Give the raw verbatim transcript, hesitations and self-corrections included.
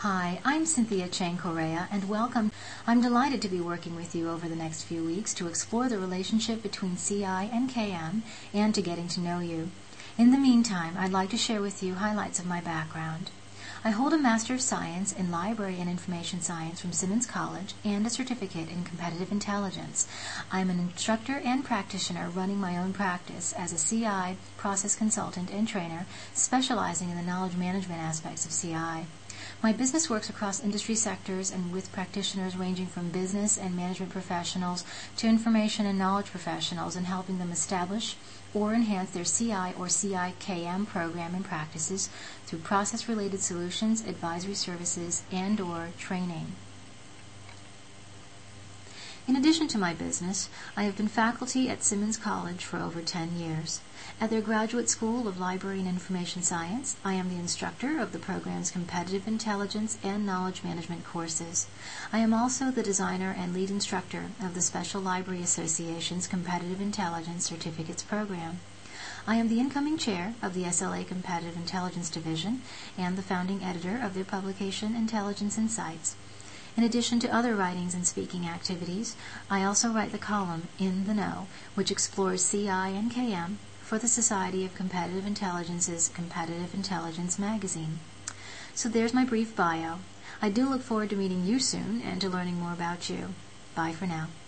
Hi, I'm Cynthia Chang Correa, and welcome. I'm delighted to be working with you over the next few weeks to explore the relationship between C I and K M and to getting to know you. In the meantime, I'd like to share with you highlights of my background. I hold a Master of Science in Library and Information Science from Simmons College and a certificate in Competitive Intelligence. I'm an instructor and practitioner running my own practice as a C I, process consultant, and trainer specializing in the knowledge management aspects of C I. My business works across industry sectors and with practitioners ranging from business and management professionals to information and knowledge professionals in helping them establish or enhance their C I or C I K M program and practices through process-related solutions, advisory services, and or training. In addition to my business, I have been faculty at Simmons College for over ten years. At their Graduate School of Library and Information Science, I am the instructor of the program's Competitive Intelligence and Knowledge Management courses. I am also the designer and lead instructor of the Special Library Association's Competitive Intelligence Certificates program. I am the incoming chair of the S L A Competitive Intelligence Division and the founding editor of their publication Intelligence Insights. In addition to other writings and speaking activities, I also write the column In the Know, which explores C I and K M for the Society of Competitive Intelligence's Competitive Intelligence magazine. So there's my brief bio. I do look forward to meeting you soon and to learning more about you. Bye for now.